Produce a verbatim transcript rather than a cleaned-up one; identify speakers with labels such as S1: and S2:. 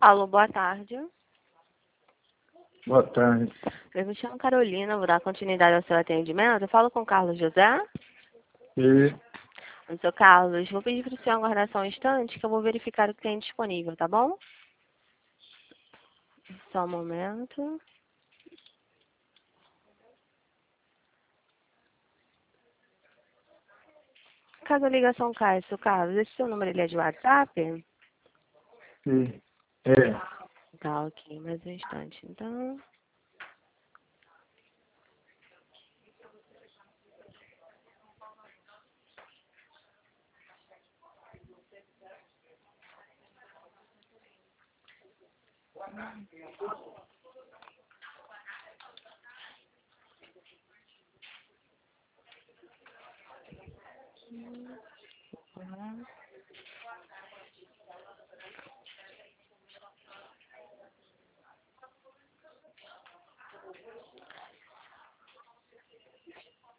S1: Alô, boa tarde.
S2: Boa tarde.
S1: Eu me chamo Carolina, vou dar continuidade ao seu atendimento. Eu falo com o Carlos José.
S2: E
S1: O seu Carlos, vou pedir para o senhor aguardar só um instante que eu vou verificar o que tem disponível, tá bom? Só um momento. Caso a ligação caia, seu Carlos, esse seu número ele é de WhatsApp?
S2: e é.
S1: Tá, ok. Mais um instante, então. Uhum.